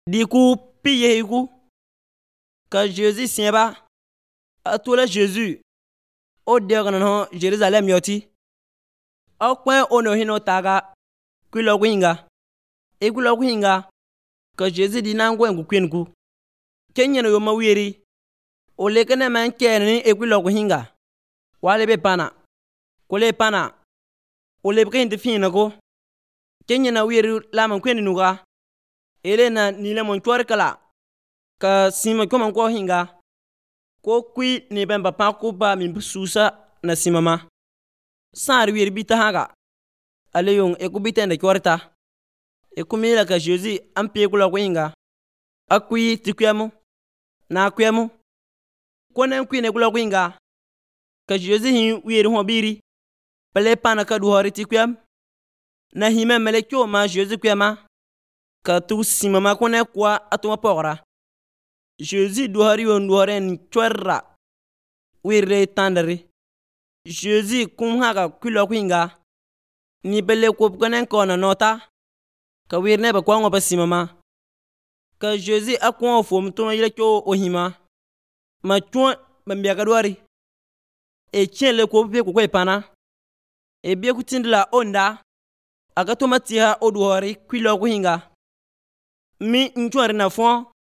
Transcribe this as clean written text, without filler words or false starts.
Diku piyehiku ka Jésus sieba atola Jésus o degno Jerusalem yoti o kwen ono hino taga kwilo gwinga ekulo gwinga ka Jésus di nangwe ngukwenku kenyeno yo mawiri o lekene man keni ekulo gwinga wale be pana kole pana o lebke indi finako kenyena wiri laman kweni nuga elena nile mon kala ka sima koma ko hinga ko kwi ni bemba pakuba min susa na simama sar wiri bita haga aleyong ekubita nda kwarta ekumila ka Jésus ampe kula kwinga akwi tikwemu na kwemu konen kwi ne kula kwinga ka Jésus hin wiri hobiri pele pana ka duhori tikwem na hime melekyo ma Jésus kwema ka tu simama kone kwa atuma pokra Jésus duhari on duharen chwerra wirre tandari Jésus kum haga kwilo kwinga ni bele ko konen kona nota ka wirne ba kwa ngoba simama ka Jésus akwa fom to yele kyo ohima ma chon bambia ka duhari e chele ko be ko pana e bie kutindla onda aga to matia oduhari kwilo kwinga mi nchwari na fon